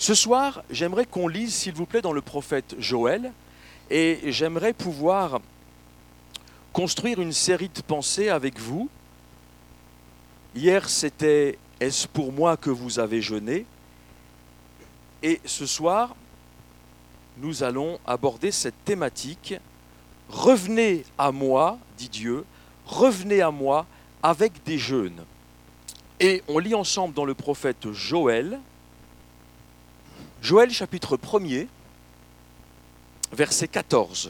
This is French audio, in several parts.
Ce soir, j'aimerais qu'on lise, s'il vous plaît, dans le prophète Joël, et j'aimerais pouvoir construire une série de pensées avec vous. Hier, c'était « Est-ce pour moi que vous avez jeûné ?» Et ce soir, nous allons aborder cette thématique « Revenez à moi, dit Dieu, revenez à moi avec des jeûnes ». Et on lit ensemble dans le prophète Joël, Joël chapitre 1er, verset 14.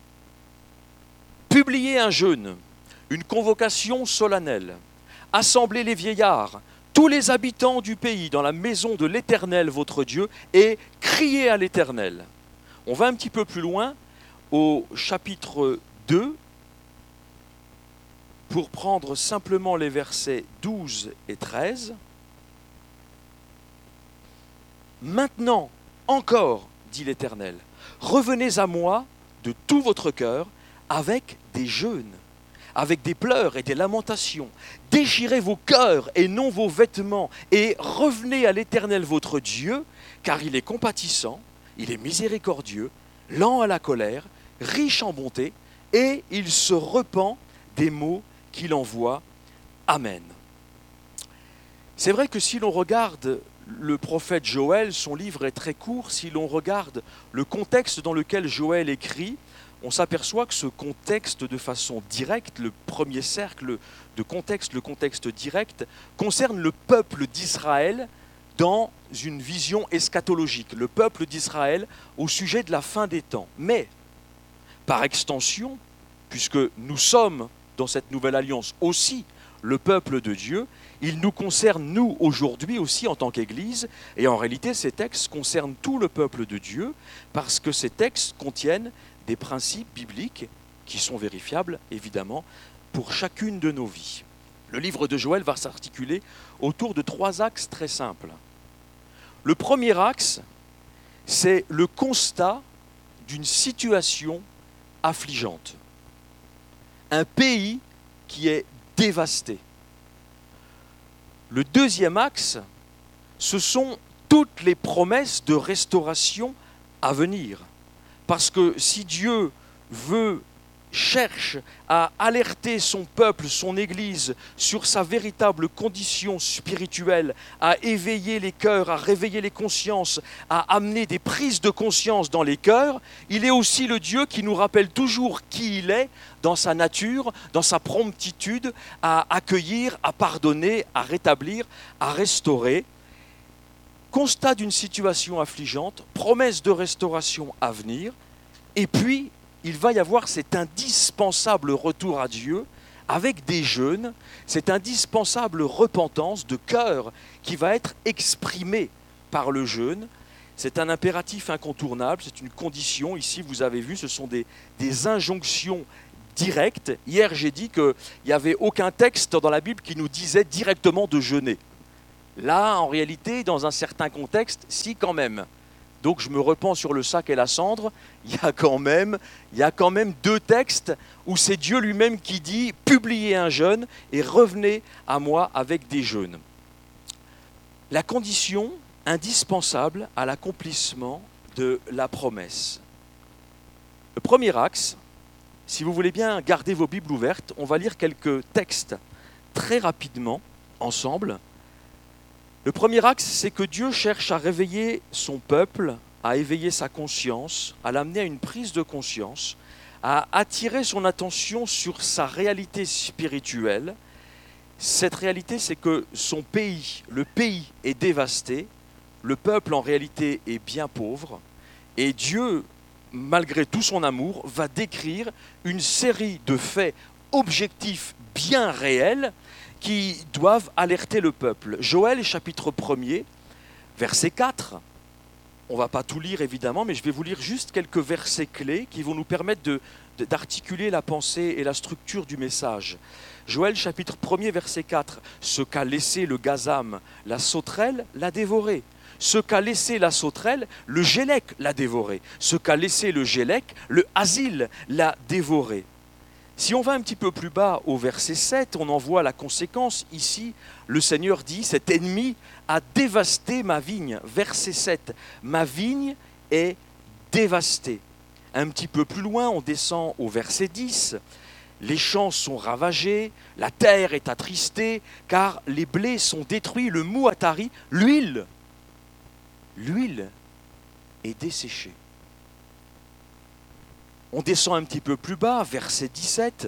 Publiez un jeûne, une convocation solennelle, assemblez les vieillards, tous les habitants du pays dans la maison de l'Éternel votre Dieu et criez à l'Éternel. On va un petit peu plus loin au chapitre 2 pour prendre simplement les versets 12 et 13. Maintenant, encore, dit l'Éternel, revenez à moi de tout votre cœur avec des jeûnes, avec des pleurs et des lamentations. Déchirez vos cœurs et non vos vêtements et revenez à l'Éternel votre Dieu, car il est compatissant, il est miséricordieux, lent à la colère, riche en bonté, et il se repent des maux qu'il envoie. Amen. C'est vrai que si l'on regarde le prophète Joël, son livre est très court. Si l'on regarde le contexte dans lequel Joël écrit, on s'aperçoit que ce contexte de façon directe, le premier cercle de contexte, le contexte direct, concerne le peuple d'Israël dans une vision eschatologique, le peuple d'Israël au sujet de la fin des temps. Mais, par extension, puisque nous sommes dans cette nouvelle alliance aussi le peuple de Dieu, il nous concerne, nous, aujourd'hui aussi, en tant qu'Église, et en réalité, ces textes concernent tout le peuple de Dieu, parce que ces textes contiennent des principes bibliques qui sont vérifiables, évidemment, pour chacune de nos vies. Le livre de Joël va s'articuler autour de 3 axes très simples. Le premier axe, c'est le constat d'une situation affligeante. Un pays qui est dévasté. Le deuxième axe, ce sont toutes les promesses de restauration à venir. Parce que si Dieu cherche à alerter son peuple, son Église, sur sa véritable condition spirituelle, à éveiller les cœurs, à réveiller les consciences, à amener des prises de conscience dans les cœurs, il est aussi le Dieu qui nous rappelle toujours qui il est dans sa nature, dans sa promptitude à accueillir, à pardonner, à rétablir, à restaurer. Constat d'une situation affligeante, promesse de restauration à venir, et puis il va y avoir cet indispensable retour à Dieu avec des jeûnes, cette indispensable repentance de cœur qui va être exprimée par le jeûne. C'est un impératif incontournable, c'est une condition. Ici, vous avez vu, ce sont des injonctions directes. Hier, j'ai dit qu'il n'y avait aucun texte dans la Bible qui nous disait directement de jeûner. Là, en réalité, dans un certain contexte, si quand même. Donc je me repens sur le sac et la cendre, il y a quand même 2 textes où c'est Dieu lui-même qui dit « Publiez un jeûne et revenez à moi avec des jeûnes ». La condition indispensable à l'accomplissement de la promesse. Le premier axe, si vous voulez bien garder vos Bibles ouvertes, on va lire quelques textes très rapidement ensemble. Le premier axe, c'est que Dieu cherche à réveiller son peuple, à éveiller sa conscience, à l'amener à une prise de conscience, à attirer son attention sur sa réalité spirituelle. Cette réalité, c'est que son pays, le pays est dévasté, le peuple en réalité est bien pauvre, et Dieu, malgré tout son amour, va décrire une série de faits objectifs bien réels qui doivent alerter le peuple. Joël, chapitre 1er, verset 4. On ne va pas tout lire évidemment, mais je vais vous lire juste quelques versets clés qui vont nous permettre d'articuler la pensée et la structure du message. Joël, chapitre 1er, verset 4. « Ce qu'a laissé le gazam, la sauterelle, l'a dévoré. Ce qu'a laissé la sauterelle, le gélec l'a dévoré. Ce qu'a laissé le gélec, le asile l'a dévoré. » Si on va un petit peu plus bas au verset 7, on en voit la conséquence. Ici, le Seigneur dit, cet ennemi a dévasté ma vigne. Verset 7, ma vigne est dévastée. Un petit peu plus loin, on descend au verset 10. Les champs sont ravagés, la terre est attristée, car les blés sont détruits, le mou a tari, l'huile est desséchée. On descend un petit peu plus bas, verset 17.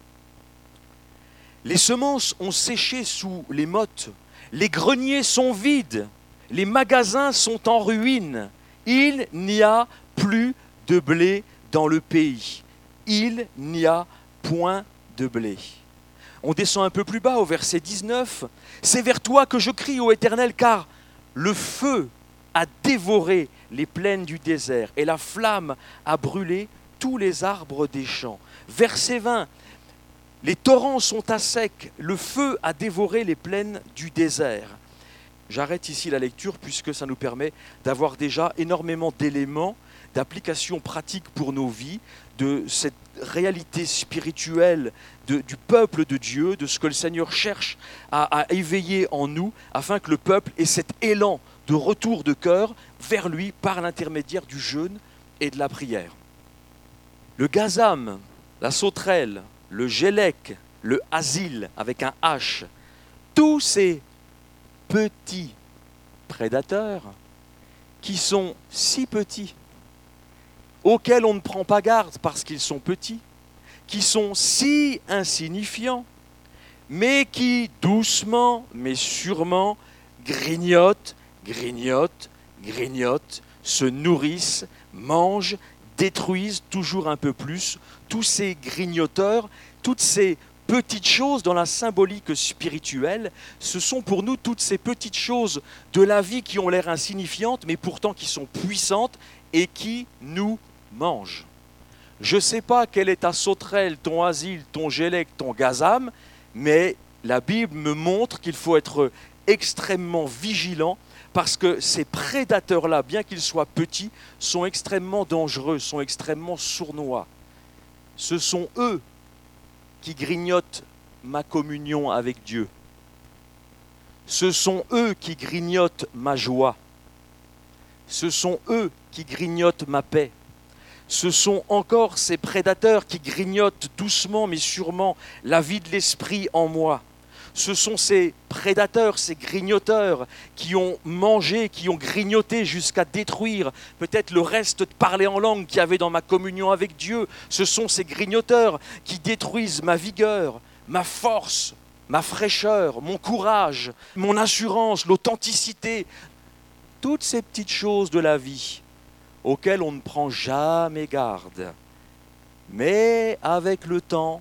Les semences ont séché sous les mottes, les greniers sont vides, les magasins sont en ruine. Il n'y a plus de blé dans le pays. Il n'y a point de blé. On descend un peu plus bas au verset 19. C'est vers toi que je crie, ô Éternel, car le feu a dévoré les plaines du désert et la flamme a brûlé tous les arbres des champs. Verset 20. Les torrents sont à sec, le feu a dévoré les plaines du désert. J'arrête ici la lecture puisque ça nous permet d'avoir déjà énormément d'éléments, d'applications pratiques pour nos vies, de cette réalité spirituelle du peuple de Dieu, de ce que le Seigneur cherche à éveiller en nous, afin que le peuple ait cet élan de retour de cœur vers lui par l'intermédiaire du jeûne et de la prière. Le gazam, la sauterelle, le gélec, le asile avec un H, tous ces petits prédateurs qui sont si petits, auxquels on ne prend pas garde parce qu'ils sont petits, qui sont si insignifiants, mais qui doucement, mais sûrement, grignotent, se nourrissent, mangent, détruisent toujours un peu plus. Tous ces grignoteurs, toutes ces petites choses dans la symbolique spirituelle, ce sont pour nous toutes ces petites choses de la vie qui ont l'air insignifiantes, mais pourtant qui sont puissantes et qui nous mangent. Je ne sais pas quelle est ta sauterelle, ton asile, ton gélec, ton gazam, mais la Bible me montre qu'il faut être extrêmement vigilant parce que ces prédateurs-là, bien qu'ils soient petits, sont extrêmement dangereux, sont extrêmement sournois. Ce sont eux qui grignotent ma communion avec Dieu. Ce sont eux qui grignotent ma joie. Ce sont eux qui grignotent ma paix. Ce sont encore ces prédateurs qui grignotent doucement mais sûrement la vie de l'esprit en moi. Ce sont ces prédateurs, ces grignoteurs qui ont mangé, qui ont grignoté jusqu'à détruire peut-être le reste de parler en langue qu'il y avait dans ma communion avec Dieu. Ce sont ces grignoteurs qui détruisent ma vigueur, ma force, ma fraîcheur, mon courage, mon assurance, l'authenticité. Toutes ces petites choses de la vie auxquelles on ne prend jamais garde. Mais avec le temps,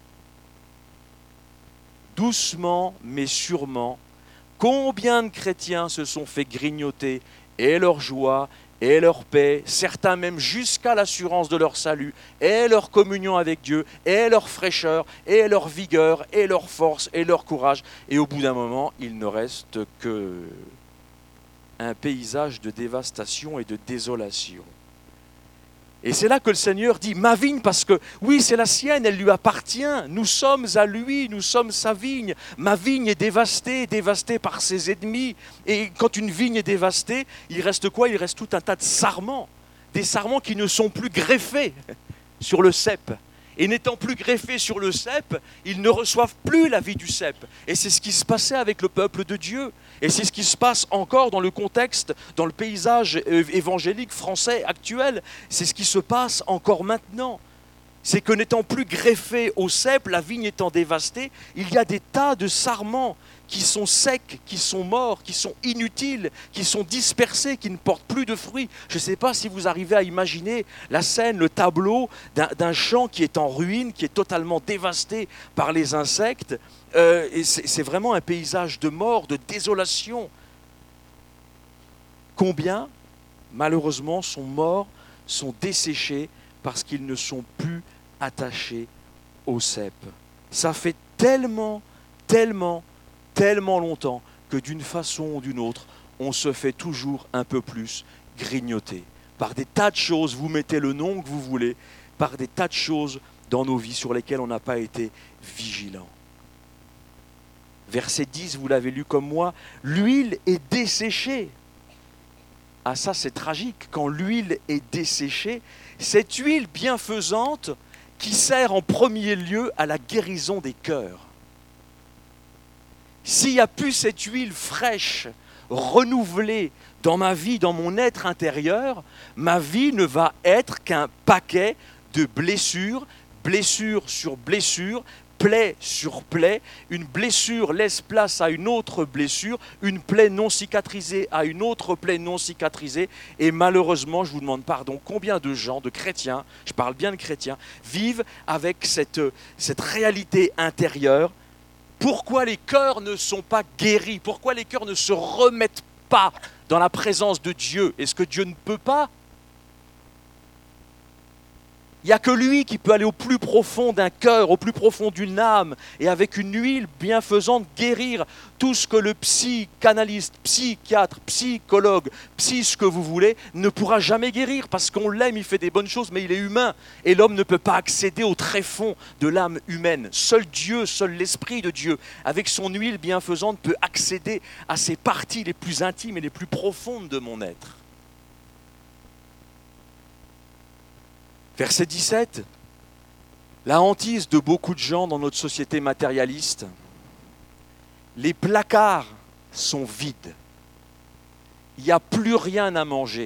doucement mais sûrement, combien de chrétiens se sont fait grignoter et leur joie et leur paix, certains même jusqu'à l'assurance de leur salut, et leur communion avec Dieu, et leur fraîcheur, et leur vigueur, et leur force, et leur courage. Et au bout d'un moment, il ne reste que un paysage de dévastation et de désolation. Et c'est là que le Seigneur dit, ma vigne, parce que oui, c'est la sienne, elle lui appartient, nous sommes à lui, nous sommes sa vigne. Ma vigne est dévastée par ses ennemis. Et quand une vigne est dévastée, il reste quoi? Il reste tout un tas de sarments, des sarments qui ne sont plus greffés sur le cep. Et n'étant plus greffés sur le cep, ils ne reçoivent plus la vie du cep. Et c'est ce qui se passait avec le peuple de Dieu. Et c'est ce qui se passe encore dans le contexte, dans le paysage évangélique français actuel. C'est ce qui se passe encore maintenant. C'est que n'étant plus greffé au cep, la vigne étant dévastée, il y a des tas de sarments qui sont secs, qui sont morts, qui sont inutiles, qui sont dispersés, qui ne portent plus de fruits. Je ne sais pas si vous arrivez à imaginer la scène, le tableau d'un champ qui est en ruine, qui est totalement dévasté par les insectes. Et c'est vraiment un paysage de mort, de désolation. Combien, malheureusement, sont morts, sont desséchés parce qu'ils ne sont plus attachés au cep. Ça fait tellement longtemps que d'une façon ou d'une autre, on se fait toujours un peu plus grignoter. Par des tas de choses, vous mettez le nom que vous voulez, par des tas de choses dans nos vies sur lesquelles on n'a pas été vigilant. Verset 10, vous l'avez lu comme moi, l'huile est desséchée. Ah ça c'est tragique, quand l'huile est desséchée, cette huile bienfaisante qui sert en premier lieu à la guérison des cœurs. S'il n'y a plus cette huile fraîche, renouvelée dans ma vie, dans mon être intérieur, ma vie ne va être qu'un paquet de blessures, blessure sur blessure, plaie sur plaie. Une blessure laisse place à une autre blessure, une plaie non cicatrisée à une autre plaie non cicatrisée. Et malheureusement, je vous demande pardon, combien de gens, de chrétiens, je parle bien de chrétiens, vivent avec cette réalité intérieure. Pourquoi les cœurs ne sont pas guéris? Pourquoi les cœurs ne se remettent pas dans la présence de Dieu? Est-ce que Dieu ne peut pas? Il n'y a que lui qui peut aller au plus profond d'un cœur, au plus profond d'une âme, et avec une huile bienfaisante guérir tout ce que le psychanalyste, psychiatre, psychologue, ce que vous voulez, ne pourra jamais guérir, parce qu'on l'aime, il fait des bonnes choses, mais il est humain, et l'homme ne peut pas accéder au tréfonds de l'âme humaine. Seul Dieu, seul l'Esprit de Dieu, avec son huile bienfaisante, peut accéder à ces parties les plus intimes et les plus profondes de mon être. Verset 17, la hantise de beaucoup de gens dans notre société matérialiste, les placards sont vides, il n'y a plus rien à manger.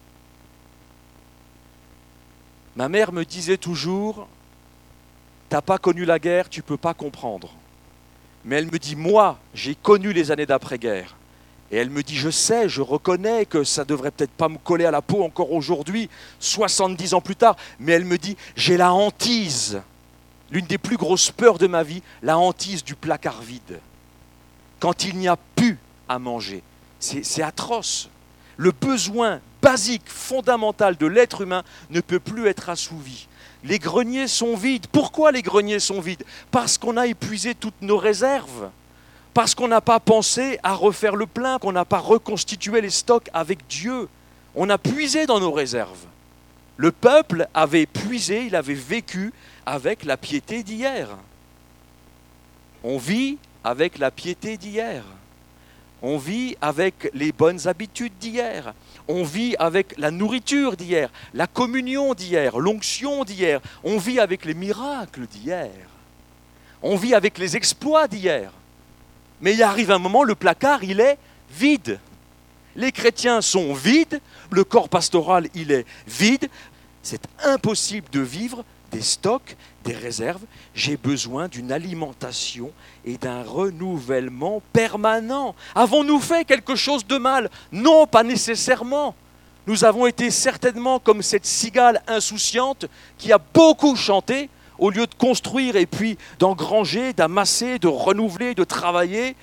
Ma mère me disait toujours, t'as pas connu la guerre, tu peux pas comprendre. Mais elle me dit, moi, j'ai connu les années d'après-guerre. Et elle me dit, je sais, je reconnais que ça ne devrait peut-être pas me coller à la peau encore aujourd'hui, 70 ans plus tard, mais elle me dit, j'ai la hantise, l'une des plus grosses peurs de ma vie, la hantise du placard vide. Quand il n'y a plus à manger, c'est atroce. Le besoin basique, fondamental de l'être humain ne peut plus être assouvi. Les greniers sont vides. Pourquoi les greniers sont vides? Parce qu'on a épuisé toutes nos réserves. Parce qu'on n'a pas pensé à refaire le plein, qu'on n'a pas reconstitué les stocks avec Dieu. On a puisé dans nos réserves. Le peuple avait puisé, il avait vécu avec la piété d'hier. On vit avec la piété d'hier. On vit avec les bonnes habitudes d'hier. On vit avec la nourriture d'hier, la communion d'hier, l'onction d'hier. On vit avec les miracles d'hier. On vit avec les exploits d'hier. Mais il arrive un moment, le placard, il est vide. Les chrétiens sont vides, le corps pastoral, il est vide. C'est impossible de vivre des stocks, des réserves. J'ai besoin d'une alimentation et d'un renouvellement permanent. Avons-nous fait quelque chose de mal? Non, pas nécessairement. Nous avons été certainement comme cette cigale insouciante qui a beaucoup chanté, au lieu de construire et puis d'engranger, d'amasser, de renouveler, de travailler.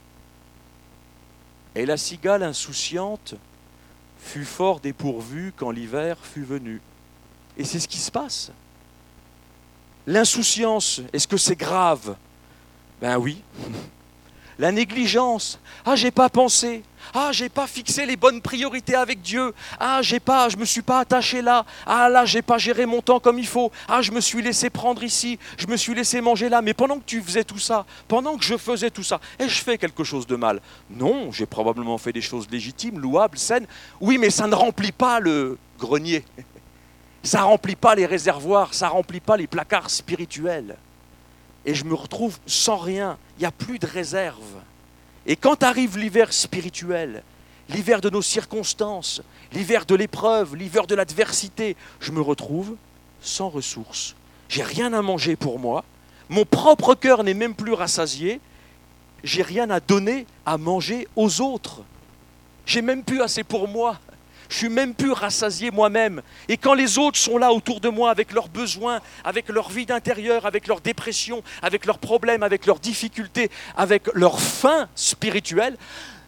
Et la cigale insouciante fut fort dépourvue quand l'hiver fut venu. Et c'est ce qui se passe. L'insouciance, est-ce que c'est grave? Ben oui. La négligence, ah j'ai pas pensé, ah j'ai pas fixé les bonnes priorités avec Dieu, ah je me suis pas attaché là, ah là j'ai pas géré mon temps comme il faut, ah je me suis laissé prendre ici, je me suis laissé manger là, mais pendant que tu faisais tout ça, pendant que je faisais tout ça, ai-je fait quelque chose de mal? Non, j'ai probablement fait des choses légitimes, louables, saines, oui mais ça ne remplit pas le grenier, ça remplit pas les réservoirs, ça remplit pas les placards spirituels. Et je me retrouve sans rien, il n'y a plus de réserve. Et quand arrive l'hiver spirituel, l'hiver de nos circonstances, l'hiver de l'épreuve, l'hiver de l'adversité, je me retrouve sans ressources. J'ai rien à manger pour moi, mon propre cœur n'est même plus rassasié, j'ai rien à donner à manger aux autres. J'ai même plus assez pour moi. Je suis même plus rassasié moi-même. Et quand les autres sont là autour de moi avec leurs besoins, avec leur vide intérieur, avec leurs dépressions, avec leurs problèmes, avec leurs difficultés, avec leur faim spirituelle,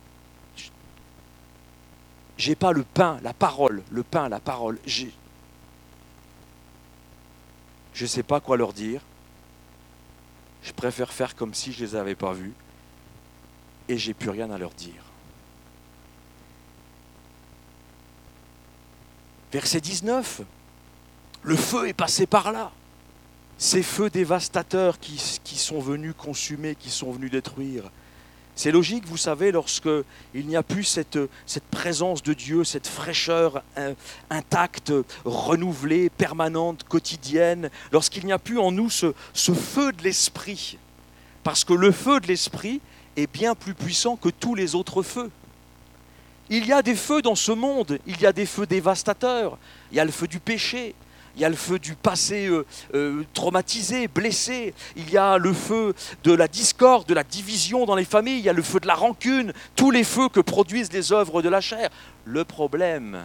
j'ai pas le pain, la parole, le pain, la parole. Je ne sais pas quoi leur dire. Je préfère faire comme si je ne les avais pas vus. Et j'ai plus rien à leur dire. Verset 19, le feu est passé par là. ces feux dévastateurs qui sont venus consumer, qui sont venus détruire. C'est logique, vous savez, lorsqu'il n'y a plus cette présence de Dieu, cette fraîcheur intacte, renouvelée, permanente, quotidienne, lorsqu'il n'y a plus en nous ce feu de l'esprit. Parce que le feu de l'esprit est bien plus puissant que tous les autres feux. Il y a des feux dans ce monde, il y a des feux dévastateurs, il y a le feu du péché, il y a le feu du passé traumatisé, blessé, il y a le feu de la discorde, de la division dans les familles, il y a le feu de la rancune, tous les feux que produisent les œuvres de la chair. Le problème,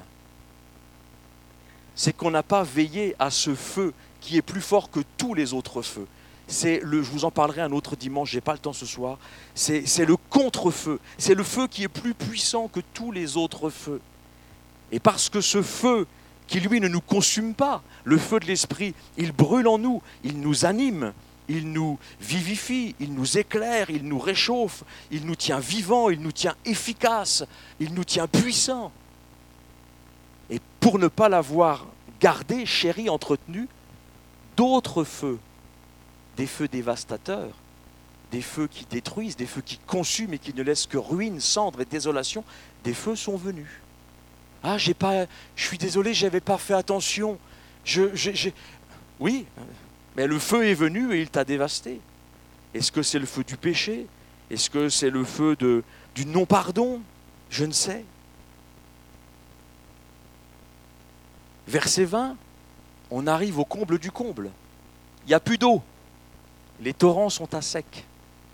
c'est qu'on n'a pas veillé à ce feu qui est plus fort que tous les autres feux. Je vous en parlerai un autre dimanche, je n'ai pas le temps ce soir, c'est le contre-feu, c'est le feu qui est plus puissant que tous les autres feux. Et parce que ce feu qui lui ne nous consume pas, le feu de l'esprit, il brûle en nous, il nous anime, il nous vivifie, il nous éclaire, il nous réchauffe, il nous tient vivants, il nous tient efficaces, il nous tient puissants. Et pour ne pas l'avoir gardé, chéri, entretenu, d'autres feux, des feux dévastateurs, des feux qui détruisent, des feux qui consument et qui ne laissent que ruine, cendres et désolation, des feux sont venus. Ah, je suis désolé, je n'avais pas fait attention. Oui, mais le feu est venu et il t'a dévasté. Est-ce que c'est le feu du péché? Est-ce que c'est le feu du non-pardon? Je ne sais. Verset 20, on arrive au comble du comble. Il n'y a plus d'eau. Les torrents sont à sec.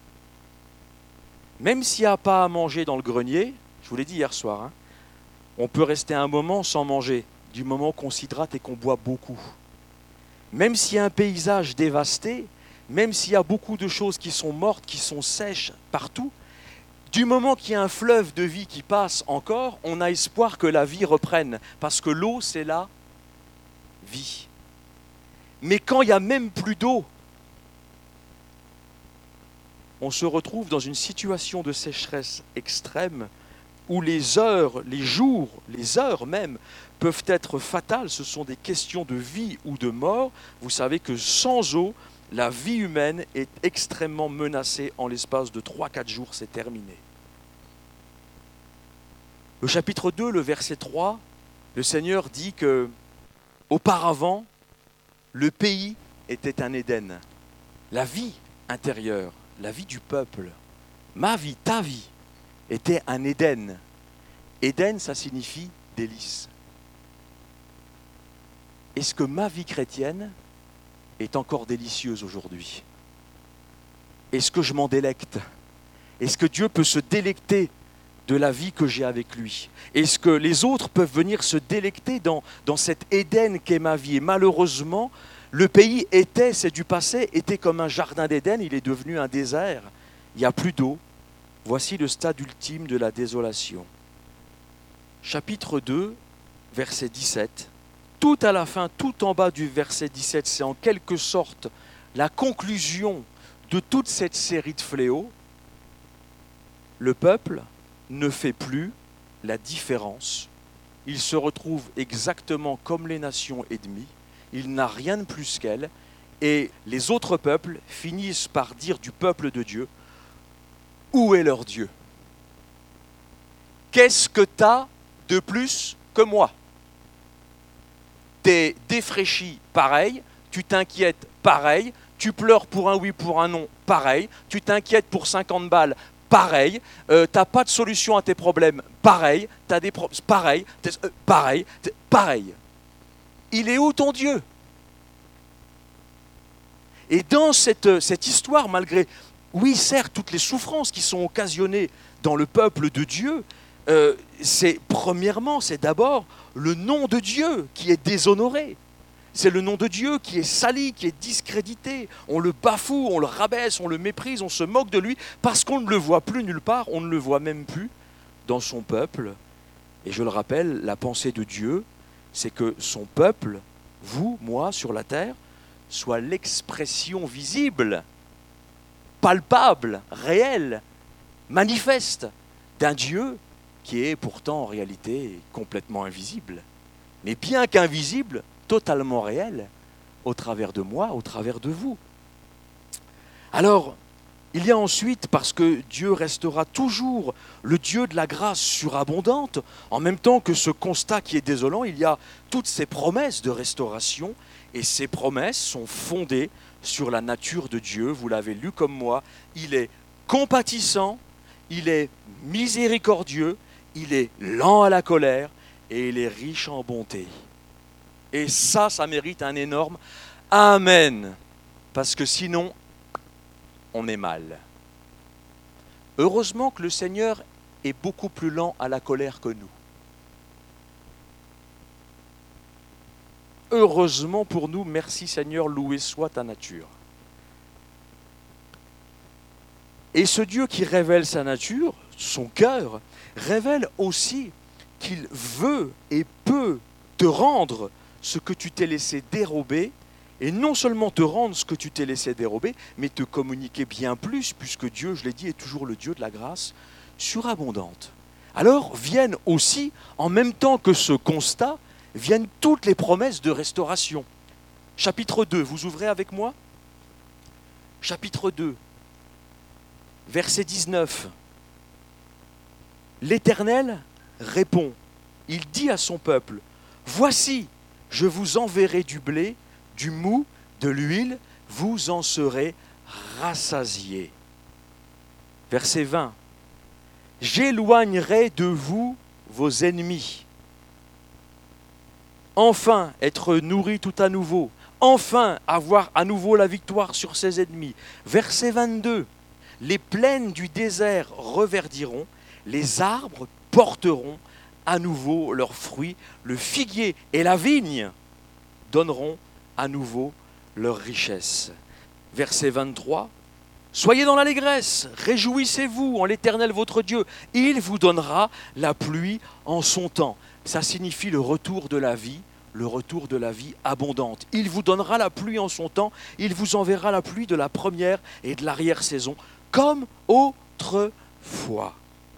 Même s'il n'y a pas à manger dans le grenier, je vous l'ai dit hier soir, hein, on peut rester un moment sans manger, du moment qu'on s'hydrate et qu'on boit beaucoup. Même s'il y a un paysage dévasté, même s'il y a beaucoup de choses qui sont mortes, qui sont sèches partout, du moment qu'il y a un fleuve de vie qui passe encore, on a espoir que la vie reprenne, parce que l'eau, c'est la vie. Mais quand il n'y a même plus d'eau, on se retrouve dans une situation de sécheresse extrême où les heures, les jours, les heures même peuvent être fatales. Ce sont des questions de vie ou de mort. Vous savez que sans eau, la vie humaine est extrêmement menacée en l'espace de 3-4 jours, c'est terminé. Le chapitre 2, le verset 3, le Seigneur dit que auparavant, le pays était un Éden. La vie intérieure, la vie du peuple, ma vie, ta vie, était un Éden. Éden, ça signifie délice. Est-ce que ma vie chrétienne est encore délicieuse aujourd'hui? Est-ce que je m'en délecte? Est-ce que Dieu peut se délecter de la vie que j'ai avec lui? Est-ce que les autres peuvent venir se délecter dans cet Éden qu'est ma vie? Et malheureusement, le pays c'est du passé, était comme un jardin d'Éden, il est devenu un désert. Il n'y a plus d'eau. Voici le stade ultime de la désolation. Chapitre 2, verset 17. Tout à la fin, tout en bas du verset 17, c'est en quelque sorte la conclusion de toute cette série de fléaux. Le peuple ne fait plus la différence. Il se retrouve exactement comme les nations ennemies. Il n'a rien de plus qu'elle. Et les autres peuples finissent par dire du peuple de Dieu, où est leur Dieu? Qu'est-ce que tu as de plus que moi? Tu es défraîchi pareil, tu t'inquiètes pareil, tu pleures pour un oui, pour un non pareil, tu t'inquiètes pour 50 balles pareil, tu n'as pas de solution à tes problèmes pareil, tu as des problèmes pareil. Il est où ton Dieu? Et dans cette histoire, malgré, oui, certes, toutes les souffrances qui sont occasionnées dans le peuple de Dieu, c'est d'abord le nom de Dieu qui est déshonoré. C'est le nom de Dieu qui est sali, qui est discrédité. On le bafoue, on le rabaisse, on le méprise, on se moque de lui parce qu'on ne le voit plus nulle part, on ne le voit même plus dans son peuple. Et je le rappelle, la pensée de Dieu, c'est que son peuple, vous, moi, sur la terre, soit l'expression visible, palpable, réelle, manifeste d'un Dieu qui est pourtant en réalité complètement invisible. Mais bien qu'invisible, totalement réel, au travers de moi, au travers de vous. Alors, il y a ensuite, parce que Dieu restera toujours le Dieu de la grâce surabondante, en même temps que ce constat qui est désolant, il y a toutes ces promesses de restauration, et ces promesses sont fondées sur la nature de Dieu. Vous l'avez lu comme moi, il est compatissant, il est miséricordieux, il est lent à la colère, et il est riche en bonté. Et ça mérite un énorme Amen, parce que sinon, on est mal. Heureusement que le Seigneur est beaucoup plus lent à la colère que nous. Heureusement pour nous, merci Seigneur, loué soit ta nature. Et ce Dieu qui révèle sa nature, son cœur, révèle aussi qu'il veut et peut te rendre ce que tu t'es laissé dérober, et non seulement te rendre ce que tu t'es laissé dérober, mais te communiquer bien plus, puisque Dieu, je l'ai dit, est toujours le Dieu de la grâce surabondante. Alors viennent aussi, en même temps que ce constat, viennent toutes les promesses de restauration. Chapitre 2, vous ouvrez avec moi ? Chapitre 2, verset 19. L'Éternel répond, il dit à son peuple, « Voici, je vous enverrai du blé, du mou, de l'huile, vous en serez rassasiés. » Verset 20. « J'éloignerai de vous vos ennemis. Enfin être nourri tout à nouveau. Enfin avoir à nouveau la victoire sur ses ennemis. » Verset 22. « Les plaines du désert reverdiront, les arbres porteront à nouveau leurs fruits, le figuier et la vigne donneront à nouveau leur richesse. » Verset 23. « Soyez dans l'allégresse, réjouissez-vous en l'Éternel votre Dieu, il vous donnera la pluie en son temps. » Ça signifie le retour de la vie abondante. Il vous donnera la pluie en son temps, il vous enverra la pluie de la première et de l'arrière-saison, comme autrefois.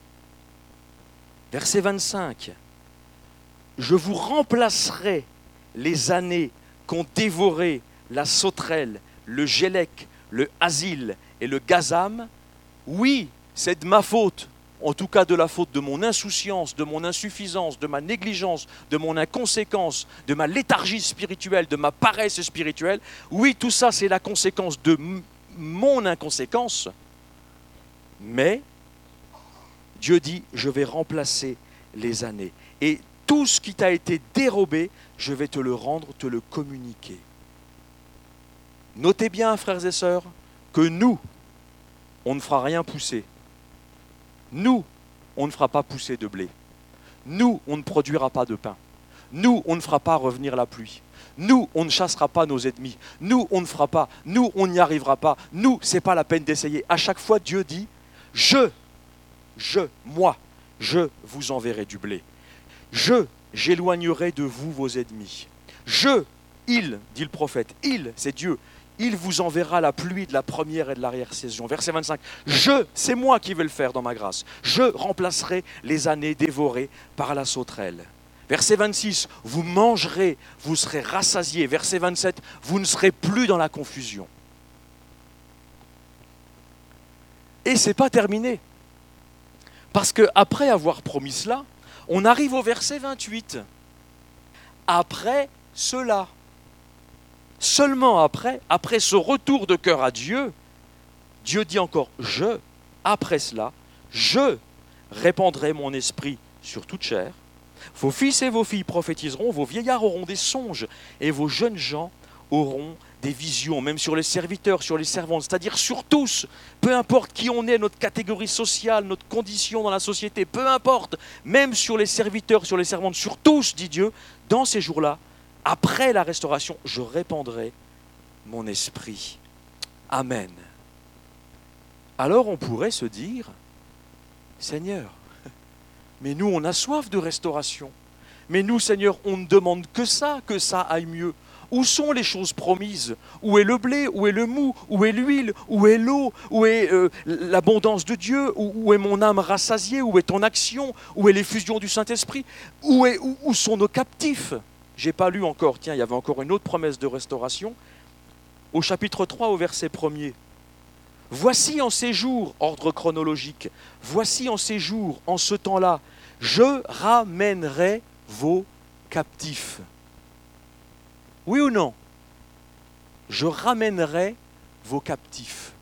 Verset 25. « Je vous remplacerai les années qu'ont dévoré la sauterelle, le gélec, le asile et le gazam. Oui, c'est de ma faute, en tout cas de la faute de mon insouciance, de mon insuffisance, de ma négligence, de mon inconséquence, de ma léthargie spirituelle, de ma paresse spirituelle. Oui, tout ça, c'est la conséquence de mon inconséquence. Mais Dieu dit, je vais remplacer les années. Et tout ce qui t'a été dérobé, je vais te le rendre, te le communiquer. » Notez bien, frères et sœurs, que nous, on ne fera rien pousser. Nous, on ne fera pas pousser de blé. Nous, on ne produira pas de pain. Nous, on ne fera pas revenir la pluie. Nous, on ne chassera pas nos ennemis. Nous, on ne fera pas. Nous, on n'y arrivera pas. Nous, ce n'est pas la peine d'essayer. À chaque fois, Dieu dit, moi, je vous enverrai du blé. J'éloignerai de vous vos ennemis. Il, dit le prophète, c'est Dieu, il vous enverra la pluie de la première et de l'arrière-saison. Verset 25, c'est moi qui vais le faire dans ma grâce. Je remplacerai les années dévorées par la sauterelle. Verset 26, vous mangerez, vous serez rassasiés. Verset 27, vous ne serez plus dans la confusion. Et ce n'est pas terminé. Parce qu'après avoir promis cela, on arrive au verset 28. Après cela, seulement après ce retour de cœur à Dieu, Dieu dit encore, après cela, je répandrai mon esprit sur toute chair. Vos fils et vos filles prophétiseront, vos vieillards auront des songes et vos jeunes gens auront des visions, même sur les serviteurs, sur les servantes, c'est-à-dire sur tous, peu importe qui on est, notre catégorie sociale, notre condition dans la société, peu importe, même sur les serviteurs, sur les servantes, sur tous, dit Dieu, dans ces jours-là, après la restauration, je répandrai mon esprit. Amen. Alors on pourrait se dire, Seigneur, mais nous on a soif de restauration. Mais nous, Seigneur, on ne demande que ça aille mieux. Où sont les choses promises? Où est le blé? Où est le mou? Où est l'huile? Où est l'eau? Où est l'abondance de Dieu? Où est mon âme rassasiée? Où est ton action? Où est l'effusion du Saint-Esprit? Où sont nos captifs? j'ai pas lu encore, tiens, il y avait encore une autre promesse de restauration, au chapitre 3, au verset 1er. Voici en ces jours, ordre chronologique, voici en ces jours, en ce temps-là, je ramènerai vos captifs. Oui ou non? Je ramènerai vos captifs.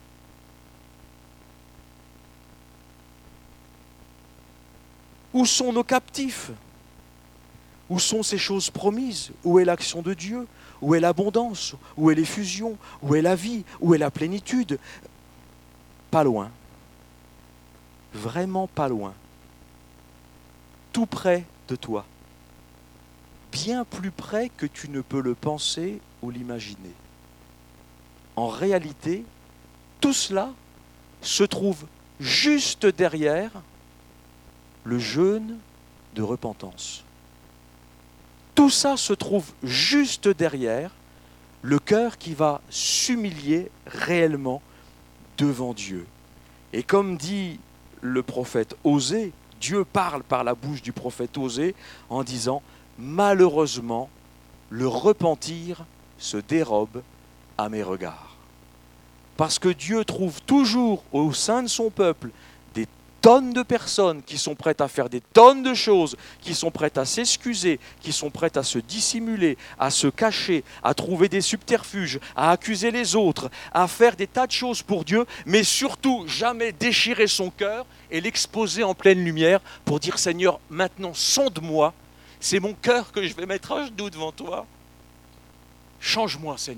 Où sont nos captifs? Où sont ces choses promises? Où est l'action de Dieu? Où est l'abondance? Où est l'effusion? Où est la vie? Où est la plénitude? Pas loin. Vraiment pas loin. Tout près de toi. Bien plus près que tu ne peux le penser ou l'imaginer. En réalité, tout cela se trouve juste derrière le jeûne de repentance. Tout ça se trouve juste derrière le cœur qui va s'humilier réellement devant Dieu. Et comme dit le prophète Osée, Dieu parle par la bouche du prophète Osée en disant « Malheureusement, le repentir se dérobe à mes regards. » Parce que Dieu trouve toujours au sein de son peuple des tonnes de personnes qui sont prêtes à faire des tonnes de choses, qui sont prêtes à s'excuser, qui sont prêtes à se dissimuler, à se cacher, à trouver des subterfuges, à accuser les autres, à faire des tas de choses pour Dieu, mais surtout jamais déchirer son cœur et l'exposer en pleine lumière pour dire « Seigneur, maintenant sonde-moi, c'est mon cœur que je vais mettre à genoux devant toi. Change-moi, Seigneur. »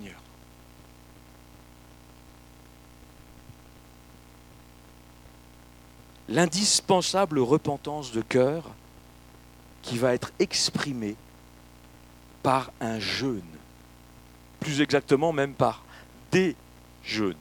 L'indispensable repentance de cœur qui va être exprimée par un jeûne, plus exactement même par des jeûnes.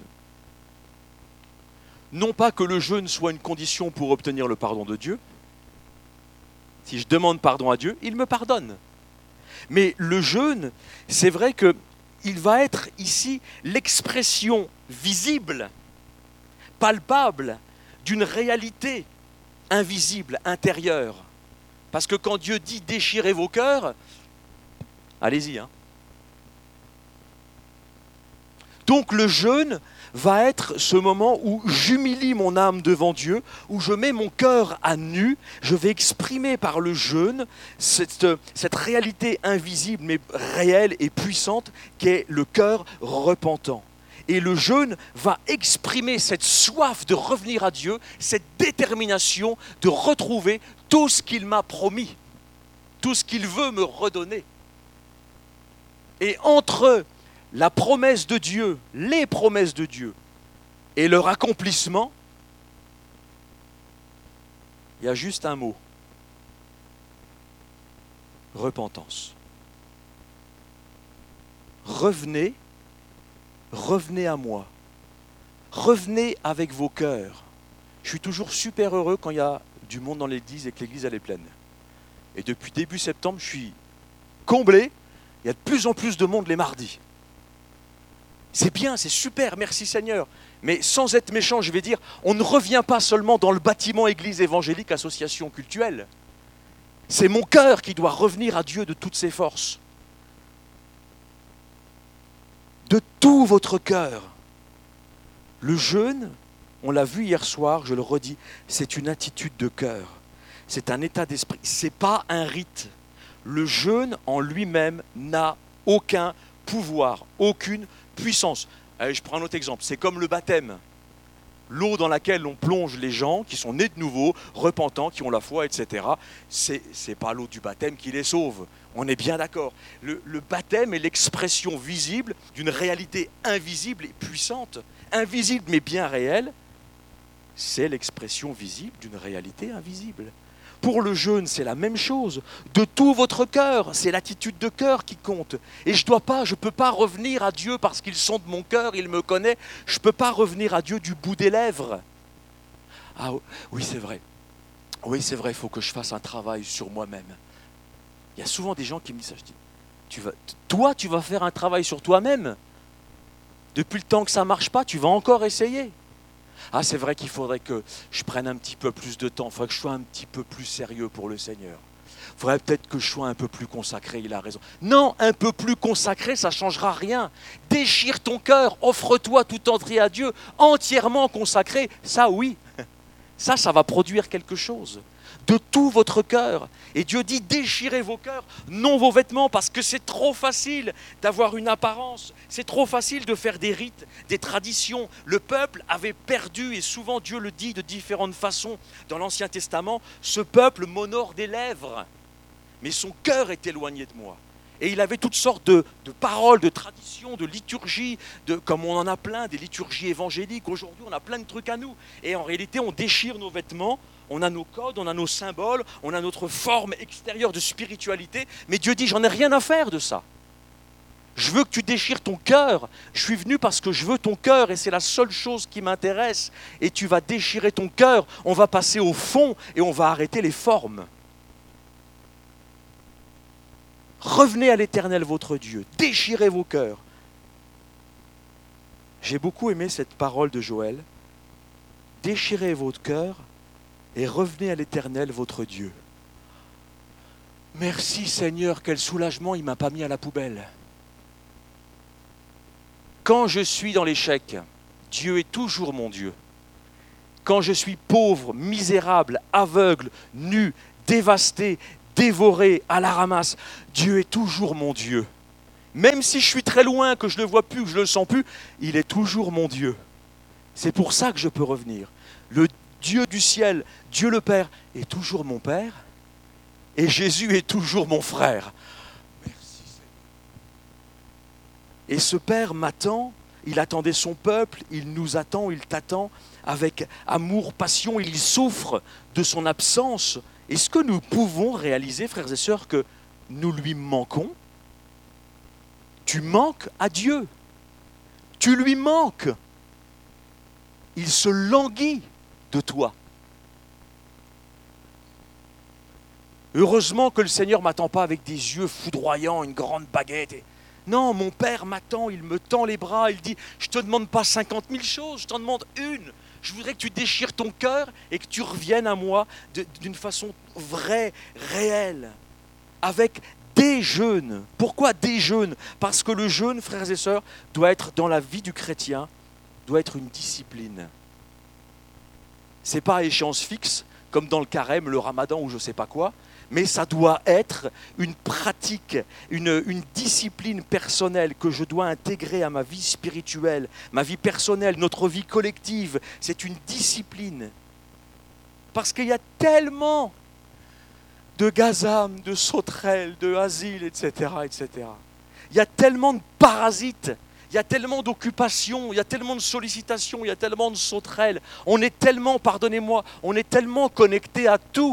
Non pas que le jeûne soit une condition pour obtenir le pardon de Dieu. Si je demande pardon à Dieu, il me pardonne. Mais le jeûne, c'est vrai qu'il va être ici l'expression visible, palpable, d'une réalité invisible, intérieure. Parce que quand Dieu dit « déchirez vos cœurs », allez-y. Donc le jeûne va être ce moment où j'humilie mon âme devant Dieu, où je mets mon cœur à nu, je vais exprimer par le jeûne cette réalité invisible mais réelle et puissante qu'est le cœur repentant. Et le jeûne va exprimer cette soif de revenir à Dieu, cette détermination de retrouver tout ce qu'il m'a promis, tout ce qu'il veut me redonner. Et entre la promesse de Dieu, les promesses de Dieu et leur accomplissement, il y a juste un mot. Repentance. Revenez à moi. Revenez avec vos cœurs. Je suis toujours super heureux quand il y a du monde dans l'église et que l'église elle est pleine. Et depuis début septembre, je suis comblé. Il y a de plus en plus de monde les mardis. C'est bien, c'est super, merci Seigneur. Mais sans être méchant, je vais dire, on ne revient pas seulement dans le bâtiment église évangélique, association cultuelle. C'est mon cœur qui doit revenir à Dieu de toutes ses forces. De tout votre cœur. Le jeûne, on l'a vu hier soir, je le redis, c'est une attitude de cœur. C'est un état d'esprit. Ce n'est pas un rite. Le jeûne en lui-même n'a aucun pouvoir, aucune puissance. Allez, je prends un autre exemple. C'est comme le baptême. L'eau dans laquelle on plonge les gens qui sont nés de nouveau, repentants, qui ont la foi, etc. C'est pas l'eau du baptême qui les sauve. On est bien d'accord. Le baptême est l'expression visible d'une réalité invisible et puissante. Invisible mais bien réelle. C'est l'expression visible d'une réalité invisible. Pour le jeûne, c'est la même chose. De tout votre cœur, c'est l'attitude de cœur qui compte. Et je ne peux pas revenir à Dieu parce qu'il sonde mon cœur, il me connaît. Je ne peux pas revenir à Dieu du bout des lèvres. Ah oui, c'est vrai. Oui, c'est vrai, il faut que je fasse un travail sur moi-même. Il y a souvent des gens qui me disent ça. Je dis, tu vas faire un travail sur toi-même. Depuis le temps que ça ne marche pas, tu vas encore essayer. Ah, c'est vrai qu'il faudrait que je prenne un petit peu plus de temps, il faudrait que je sois un petit peu plus sérieux pour le Seigneur. Il faudrait peut-être que je sois un peu plus consacré, il a raison. Non, un peu plus consacré, ça ne changera rien. Déchire ton cœur, offre-toi tout entier à Dieu, entièrement consacré, ça oui, ça va produire quelque chose. De tout votre cœur. Et Dieu dit, déchirez vos cœurs, non vos vêtements, parce que c'est trop facile d'avoir une apparence, c'est trop facile de faire des rites, des traditions. Le peuple avait perdu, et souvent Dieu le dit de différentes façons dans l'Ancien Testament, ce peuple m'honore des lèvres, mais son cœur est éloigné de moi. Et il avait toutes sortes de paroles, de traditions, de liturgies, comme on en a plein, des liturgies évangéliques. Aujourd'hui, on a plein de trucs à nous. Et en réalité, on déchire nos vêtements, on a nos codes, on a nos symboles, on a notre forme extérieure de spiritualité. Mais Dieu dit, j'en ai rien à faire de ça. Je veux que tu déchires ton cœur. Je suis venu parce que je veux ton cœur et c'est la seule chose qui m'intéresse. Et tu vas déchirer ton cœur, on va passer au fond et on va arrêter les formes. Revenez à l'Éternel votre Dieu, déchirez vos cœurs. J'ai beaucoup aimé cette parole de Joël. Déchirez votre cœur et revenez à l'Éternel votre Dieu. Merci Seigneur, quel soulagement, il ne m'a pas mis à la poubelle. Quand je suis dans l'échec, Dieu est toujours mon Dieu. Quand je suis pauvre, misérable, aveugle, nu, dévasté, dévoré, à la ramasse, Dieu est toujours mon Dieu. Même si je suis très loin, que je ne le vois plus, que je ne le sens plus, il est toujours mon Dieu. C'est pour ça que je peux revenir. Le Dieu du ciel, Dieu le Père, est toujours mon Père, et Jésus est toujours mon frère. Merci Seigneur. Et ce Père m'attend, il attendait son peuple, il nous attend, il t'attend avec amour, passion, il souffre de son absence. Est-ce que nous pouvons réaliser, frères et sœurs, que nous lui manquons? Tu manques à Dieu. Tu lui manques. Il se languit de toi. Heureusement que le Seigneur ne m'attend pas avec des yeux foudroyants, une grande baguette. Non, mon Père m'attend, il me tend les bras, il dit, je ne te demande pas 50 000 choses, je t'en demande une. Je voudrais que tu déchires ton cœur et que tu reviennes à moi d'une façon vraie, réelle, avec des jeûnes. Pourquoi des jeûnes? Parce que le jeûne, frères et sœurs, doit être dans la vie du chrétien, doit être une discipline. Ce n'est pas à échéance fixe, comme dans le carême, le ramadan ou je ne sais pas quoi, mais ça doit être une pratique, une discipline personnelle que je dois intégrer à ma vie spirituelle, ma vie personnelle, notre vie collective. C'est une discipline. Parce qu'il y a tellement de gazam, de sauterelles, de asiles, etc., etc. Il y a tellement de parasites, il y a tellement d'occupations, il y a tellement de sollicitations, il y a tellement de sauterelles. On est tellement, pardonnez-moi, on est tellement connecté à tout.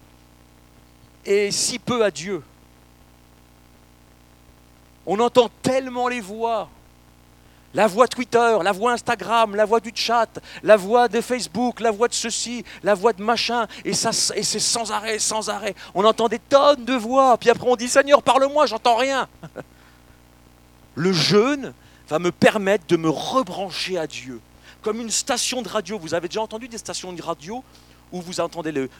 Et si peu à Dieu. On entend tellement les voix. La voix Twitter, la voix Instagram, la voix du chat, la voix de Facebook, la voix de ceci, la voix de machin. Et c'est sans arrêt, sans arrêt. On entend des tonnes de voix. Puis après on dit, Seigneur, parle-moi, j'entends rien. Le jeûne va me permettre de me rebrancher à Dieu. Comme une station de radio. Vous avez déjà entendu des stations de radio où vous entendez le...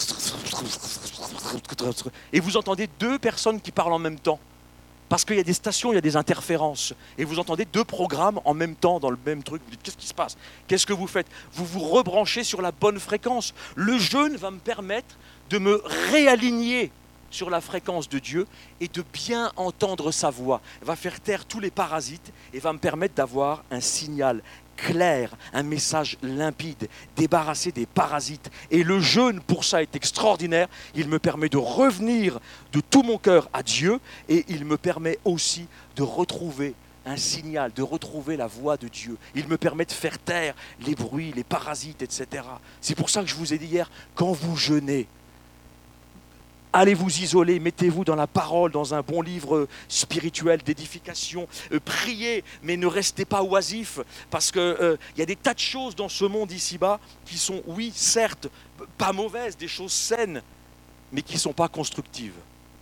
Et vous entendez deux personnes qui parlent en même temps. Parce qu'il y a des stations, il y a des interférences. Et vous entendez deux programmes en même temps dans le même truc. Vous dites, qu'est-ce qui se passe? Qu'est-ce que vous faites? Vous vous rebranchez sur la bonne fréquence. Le jeûne va me permettre de me réaligner sur la fréquence de Dieu et de bien entendre sa voix. Il va faire taire tous les parasites et va me permettre d'avoir un signal clair, un message limpide, débarrassé des parasites. Et le jeûne, pour ça, est extraordinaire. Il me permet de revenir de tout mon cœur à Dieu et il me permet aussi de retrouver un signal, de retrouver la voix de Dieu. Il me permet de faire taire les bruits, les parasites, etc. C'est pour ça que je vous ai dit hier, quand vous jeûnez, allez vous isoler, mettez-vous dans la parole, dans un bon livre spirituel d'édification, priez, mais ne restez pas oisifs, parce qu'il y a des tas de choses dans ce monde ici-bas qui sont, oui, certes, pas mauvaises, des choses saines, mais qui ne sont pas constructives.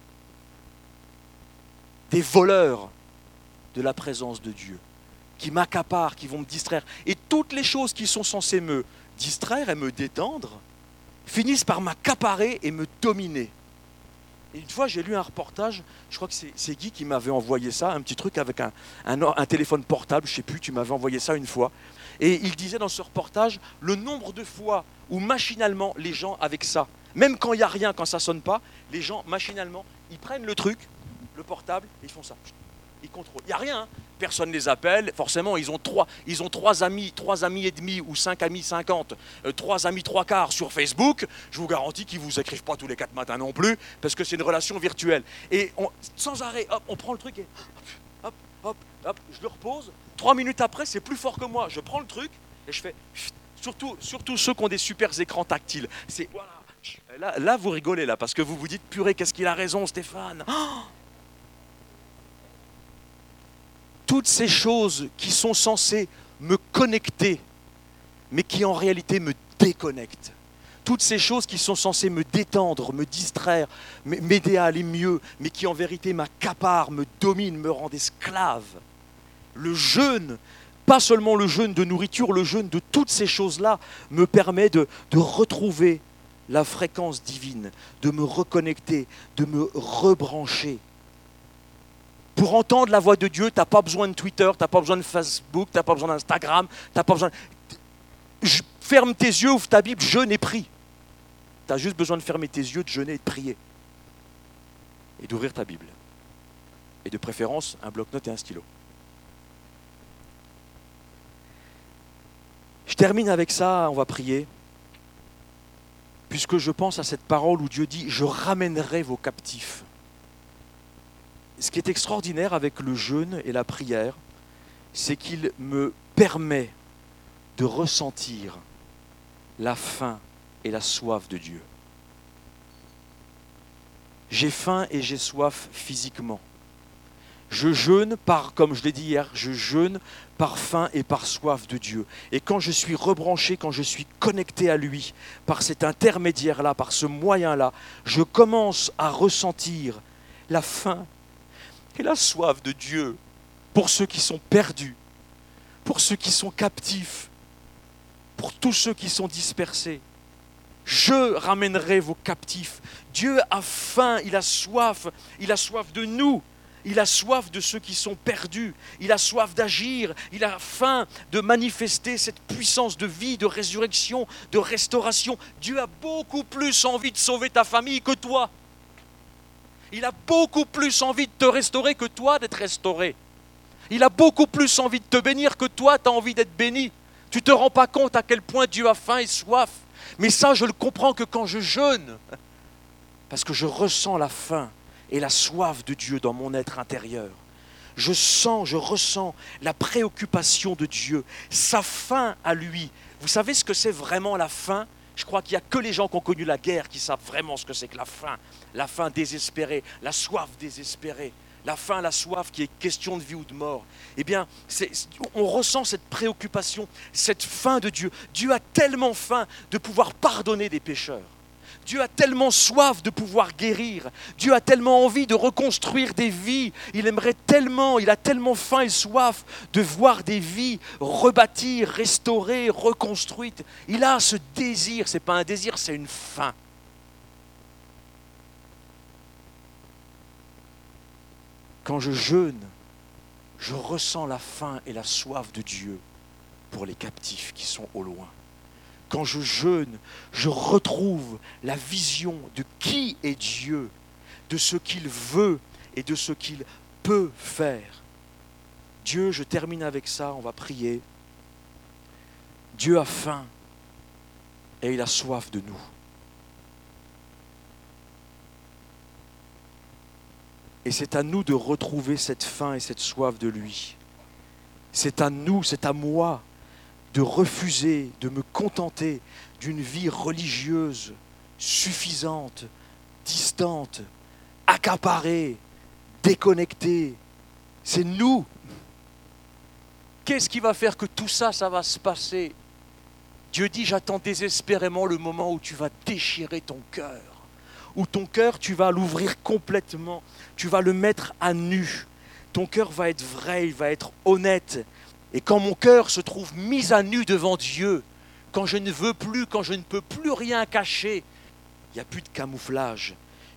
Des voleurs de la présence de Dieu, qui m'accaparent, qui vont me distraire. Et toutes les choses qui sont censées me distraire et me détendre, finissent par m'accaparer et me dominer. Et une fois, j'ai lu un reportage, je crois que c'est Guy qui m'avait envoyé ça, un petit truc avec un téléphone portable, je ne sais plus, tu m'avais envoyé ça une fois. Et il disait dans ce reportage le nombre de fois où machinalement les gens avec ça, même quand il n'y a rien, quand ça ne sonne pas, les gens machinalement, ils prennent le truc, le portable, et ils font ça. Ils contrôlent. Il n'y a rien, hein. Personne ne les appelle. Forcément, ils ont trois amis et demi ou 5 amis 50, 3 amis 3/4 sur Facebook. Je vous garantis qu'ils ne vous écrivent pas tous les 4 matins non plus, parce que c'est une relation virtuelle. Et sans arrêt, hop, on prend le truc et hop, hop, hop, je le repose. 3 minutes après, c'est plus fort que moi. Je prends le truc et je fais... Surtout ceux qui ont des super écrans tactiles. C'est voilà. Là, vous rigolez là, parce que vous vous dites, purée, qu'est-ce qu'il a raison, Stéphane. Toutes ces choses qui sont censées me connecter, mais qui en réalité me déconnectent. Toutes ces choses qui sont censées me détendre, me distraire, m'aider à aller mieux, mais qui en vérité m'accaparent, me dominent, me rendent esclave. Le jeûne, pas seulement le jeûne de nourriture, le jeûne de toutes ces choses-là me permet de retrouver la fréquence divine, de me reconnecter, de me rebrancher. Pour entendre la voix de Dieu, tu n'as pas besoin de Twitter, tu n'as pas besoin de Facebook, tu n'as pas besoin d'Instagram, tu n'as pas besoin... Ferme tes yeux, ouvre ta Bible, jeûne et prie. Tu as juste besoin de fermer tes yeux, de jeûner et de prier. Et d'ouvrir ta Bible. Et de préférence, un bloc-notes et un stylo. Je termine avec ça, on va prier. Puisque je pense à cette parole où Dieu dit « Je ramènerai vos captifs ». Ce qui est extraordinaire avec le jeûne et la prière, c'est qu'il me permet de ressentir la faim et la soif de Dieu. J'ai faim et j'ai soif physiquement. Je jeûne comme je l'ai dit hier, je jeûne par faim et par soif de Dieu. Et quand je suis rebranché, quand je suis connecté à lui, par cet intermédiaire-là, par ce moyen-là, je commence à ressentir la faim et la soif de Dieu pour ceux qui sont perdus, pour ceux qui sont captifs, pour tous ceux qui sont dispersés. Je ramènerai vos captifs. Dieu a faim, il a soif de nous. Il a soif de ceux qui sont perdus. Il a soif d'agir. Il a faim de manifester cette puissance de vie, de résurrection, de restauration. Dieu a beaucoup plus envie de sauver ta famille que toi. Il a beaucoup plus envie de te restaurer que toi d'être restauré. Il a beaucoup plus envie de te bénir que toi, tu as envie d'être béni. Tu ne te rends pas compte à quel point Dieu a faim et soif. Mais ça, je le comprends que quand je jeûne, parce que je ressens la faim et la soif de Dieu dans mon être intérieur. Je ressens la préoccupation de Dieu, sa faim à lui. Vous savez ce que c'est vraiment la faim ? Je crois qu'il n'y a que les gens qui ont connu la guerre qui savent vraiment ce que c'est que la faim désespérée, la soif désespérée, la faim, la soif qui est question de vie ou de mort. Eh bien, on ressent cette préoccupation, cette faim de Dieu. Dieu a tellement faim de pouvoir pardonner des pécheurs. Dieu a tellement soif de pouvoir guérir. Dieu a tellement envie de reconstruire des vies. Il a tellement faim et soif de voir des vies rebâties, restaurées, reconstruites. Il a ce désir, ce n'est pas un désir, c'est une faim. Quand je jeûne, je ressens la faim et la soif de Dieu pour les captifs qui sont au loin. Quand je jeûne, je retrouve la vision de qui est Dieu, de ce qu'il veut et de ce qu'il peut faire. Dieu, je termine avec ça, on va prier. Dieu a faim et il a soif de nous. Et c'est à nous de retrouver cette faim et cette soif de lui. C'est à nous, c'est à moi de refuser, de me contenter d'une vie religieuse suffisante, distante, accaparée, déconnectée. C'est nous. Qu'est-ce qui va faire que tout ça, ça va se passer ? Dieu dit, j'attends désespérément le moment où tu vas déchirer ton cœur. Où ton cœur, tu vas l'ouvrir complètement. Tu vas le mettre à nu. Ton cœur va être vrai, il va être honnête. Et quand mon cœur se trouve mis à nu devant Dieu, quand je ne veux plus, quand je ne peux plus rien cacher, il n'y a plus de camouflage,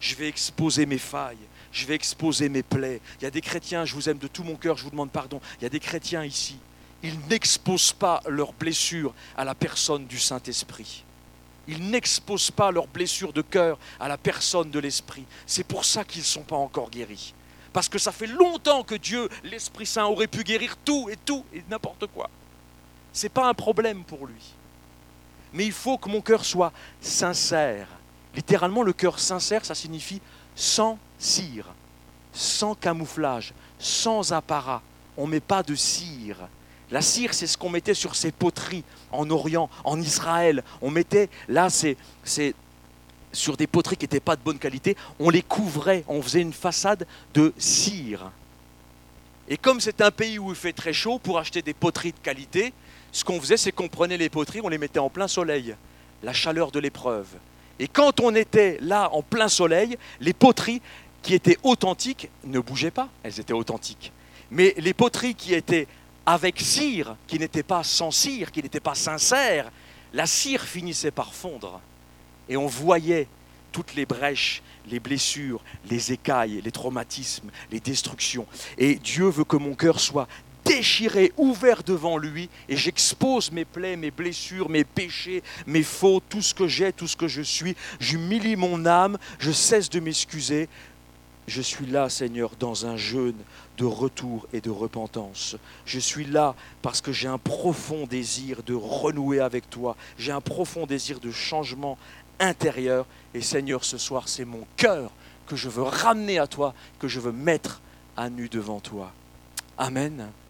je vais exposer mes failles, je vais exposer mes plaies. Il y a des chrétiens, je vous aime de tout mon cœur, je vous demande pardon. Il y a des chrétiens ici, ils n'exposent pas leurs blessures à la personne du Saint-Esprit. Ils n'exposent pas leurs blessures de cœur à la personne de l'Esprit. C'est pour ça qu'ils ne sont pas encore guéris. Parce que ça fait longtemps que Dieu, l'Esprit Saint, aurait pu guérir tout et n'importe quoi. Ce n'est pas un problème pour lui. Mais il faut que mon cœur soit sincère. Littéralement, le cœur sincère, ça signifie sans cire, sans camouflage, sans apparat. On ne met pas de cire. La cire, c'est ce qu'on mettait sur ces poteries en Orient, en Israël. On mettait, là, c'est sur des poteries qui n'étaient pas de bonne qualité, on les couvrait, on faisait une façade de cire. Et comme c'est un pays où il fait très chaud, pour acheter des poteries de qualité, ce qu'on faisait, c'est qu'on prenait les poteries, on les mettait en plein soleil, la chaleur de l'épreuve. Et quand on était là, en plein soleil, les poteries qui étaient authentiques ne bougeaient pas, elles étaient authentiques. Mais les poteries qui étaient avec cire, qui n'étaient pas sans cire, qui n'étaient pas sincères, la cire finissait par fondre. Et on voyait toutes les brèches, les blessures, les écailles, les traumatismes, les destructions. Et Dieu veut que mon cœur soit déchiré, ouvert devant lui, et j'expose mes plaies, mes blessures, mes péchés, mes fautes, tout ce que j'ai, tout ce que je suis. J'humilie mon âme, je cesse de m'excuser. Je suis là, Seigneur, dans un jeûne de retour et de repentance. Je suis là parce que j'ai un profond désir de renouer avec toi. J'ai un profond désir de changement intérieur. Et Seigneur, ce soir, c'est mon cœur que je veux ramener à toi, que je veux mettre à nu devant toi. Amen.